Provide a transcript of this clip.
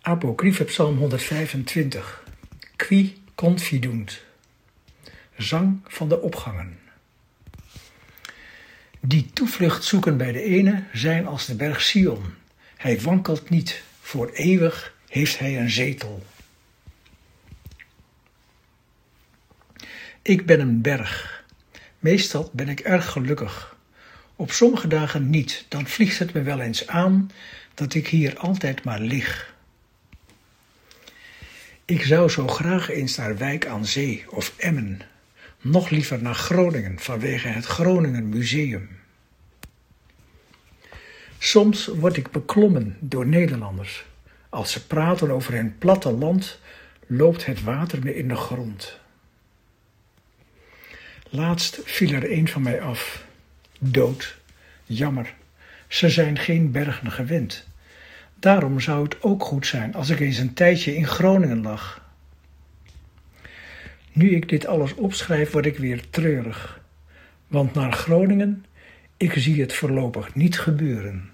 Apocryphe Psalm 125. Qui confidunt. Zang van de opgangen. Die toevlucht zoeken bij de ene zijn als de berg Sion. Hij wankelt niet, voor eeuwig heeft hij een zetel. Ik ben een berg. Meestal ben ik erg gelukkig. Op sommige dagen niet, dan vliegt het me wel eens aan dat ik hier altijd maar lig. Ik zou zo graag eens naar Wijk aan Zee of Emmen, nog liever naar Groningen vanwege het Groningen Museum. Soms word ik beklommen door Nederlanders. Als ze praten over hun platteland, loopt het water me in de grond. Laatst viel er een van mij af. Dood. Jammer. Ze zijn geen bergen gewend. Daarom zou het ook goed zijn als ik eens een tijdje in Groningen lag. Nu ik dit alles opschrijf, word ik weer treurig. Want naar Groningen, ik zie het voorlopig niet gebeuren.